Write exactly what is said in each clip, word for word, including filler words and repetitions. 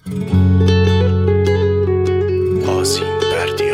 آذین بردیا.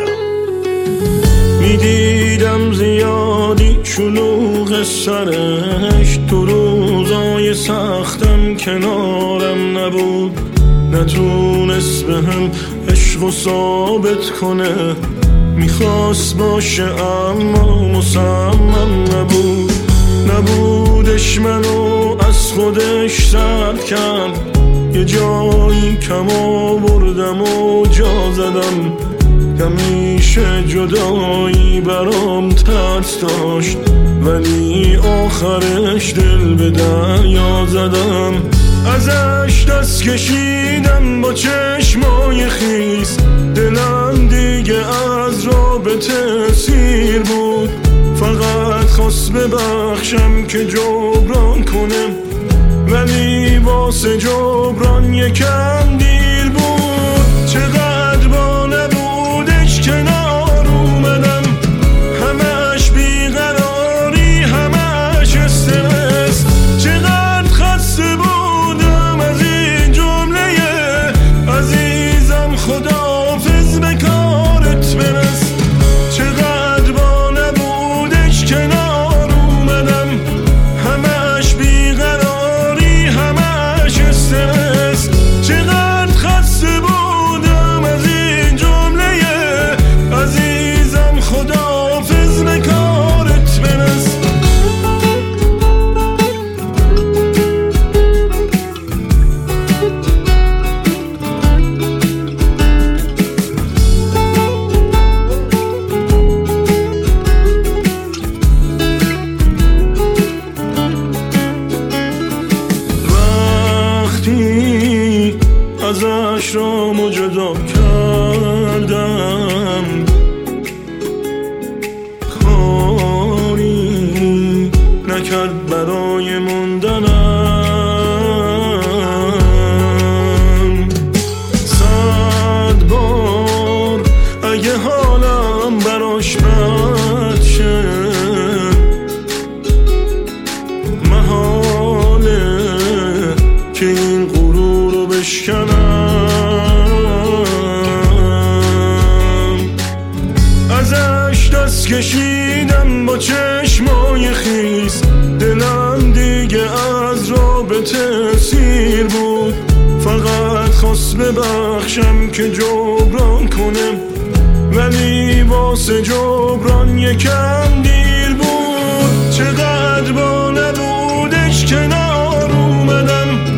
میدیدم زیادی شلوغ سرش، تو روزای سختم کنارم نبود، نتونست به هم عشق و ثابت کنه، میخواست باشه اما مصمم نبود. نبودش منو از خودش سرد کرد، یه جایی کم آوردم و جا زدم. همیشه جدایی برام ترس داشت، ولی آخرش دل به دریا زدم. ازش دست کشیدم با چشمای خیس، دلم دیگه از رابطه سیر بود. فقط خواست ببخشم که جبران کنم، ولی واسه جبران یکم دیر بود. چقدر با نبودش کنار اومدم، همش بیقراری همش استرس. چقدر خسته بودم از این جمله عزیزم، خداحافظ به کارت برس. چقدر با نبودش کنار اومدم، همش بیقراری همش استرس. چقدر خسته بودم از این جمله عزیزم، خداحافظ به کارت برس. ازش را مجدا کردم، کاری نکرد برای موندنم. صد بار اگه حالم براش بد شه، محاله که این غرور رو بشکنم. ازش دست کشیدم با چشمای خیس، دلم دیگه از رابطه سیر بود. فقط خواست ببخشم که جبران کنم، ولی واسه جبران یکم دیر بود. چقدر با نبودش کنار اومدم،